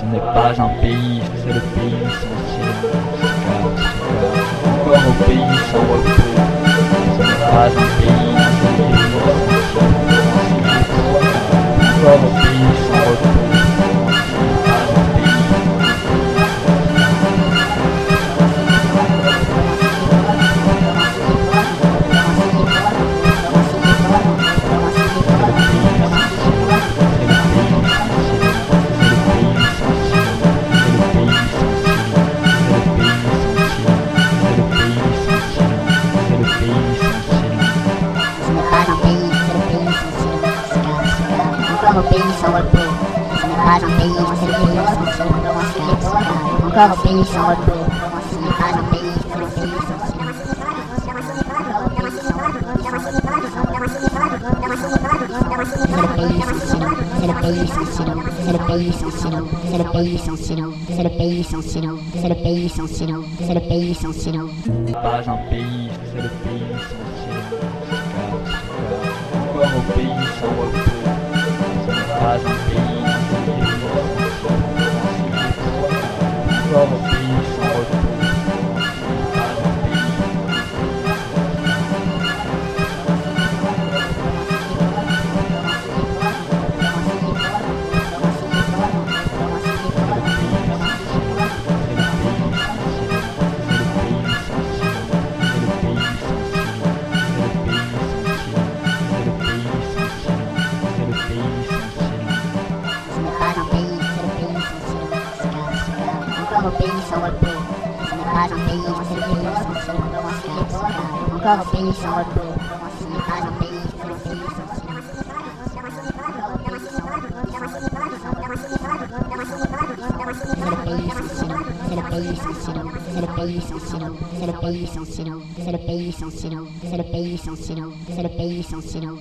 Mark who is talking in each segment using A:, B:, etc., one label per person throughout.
A: Ce n'est pas un pays, c'est le pays sans silence. Encore au pays sans repos. Ce n'est pas un pays, c'est le pays sans silence. Encore au pays sans repos.
B: Encore au pays sans repos, ce n'est pas un pays, c'est le pays sans silence. Encore au pays sans repos, ce n'est pas un pays, c'est le pays sans silence. C'est le pays sans silence, c'est le pays sans silence, c'est le pays sans silence, c'est le pays sans silence, c'est le pays sans silence, c'est le pays sans silence.
A: Pas un pays, c'est le pays sans silence. Encore au pays sans repos. Pas un pays, encore au pays sans repos.
B: Encore au pays sans repos, ce n'est pas un pays, c'est le pays sans silence. Encore au pays sans repos, ce n'est pas un pays, c'est le pays sans silence. C'est le pays sans silence, c'est le pays sans silence, c'est le pays sans silence, c'est le pays sans silence, c'est le pays sans silence, c'est le pays sans silence.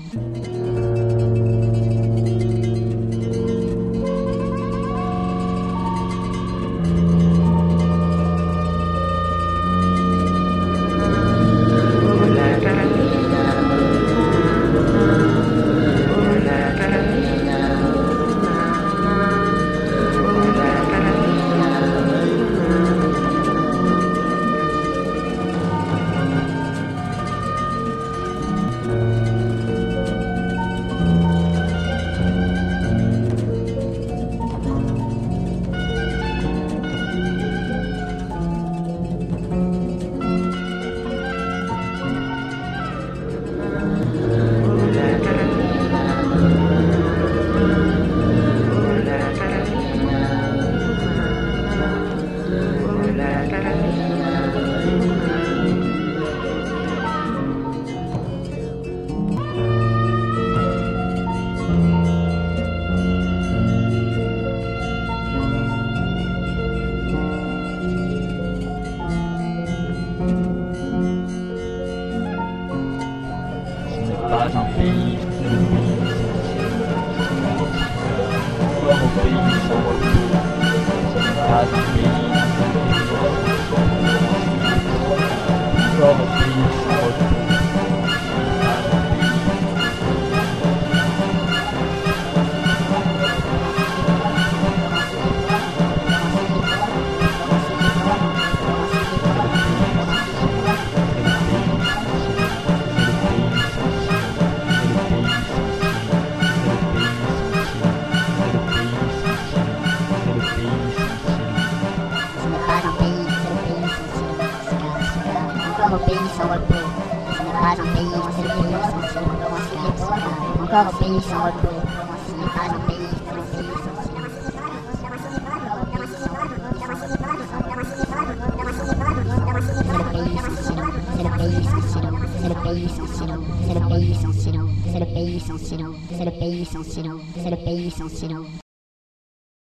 A: Pas un pays, c'est le pays sans silence. Encore au pays sans repos. Ce n'est pas un pays, c'est le pays sans silence. Encore au pays sans repos.
B: Encore au pays sans repos, ce n'est pas un pays, c'est le pays sans silence. Encore au pays sans repos, ce n'est pas un pays, c'est le pays sans silence. C'est le pays sans silence, c'est le pays sans silence, c'est le pays sans silence, c'est le pays sans silence, c'est le pays sans silence, c'est le pays sans silence.